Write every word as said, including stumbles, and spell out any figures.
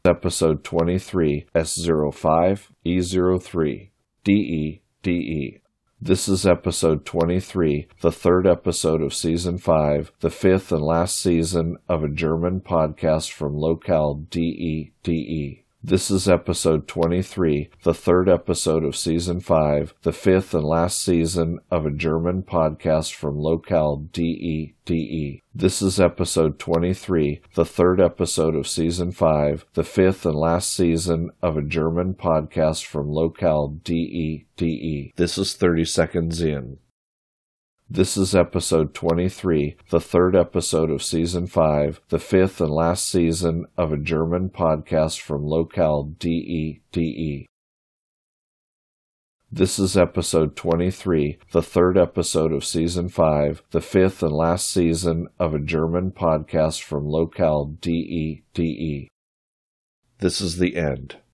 episode twenty-three S zero five E zero three D E D E. This is episode twenty-three, the third episode of season five, the fifth and last season of a German podcast from locale D E D E. This is episode twenty-three, the third episode of season five, the fifth and last season of a German podcast from locale D E D E. This is episode twenty-three, the third episode of season five, the fifth and last season of a German podcast from locale D E D E. This is thirty seconds in. This is episode twenty-three, the third episode of season five, the fifth and last season of a German podcast from locale D E D E. This is episode twenty-three, the third episode of season five, the fifth and last season of a German podcast from locale D E D E. This is the end.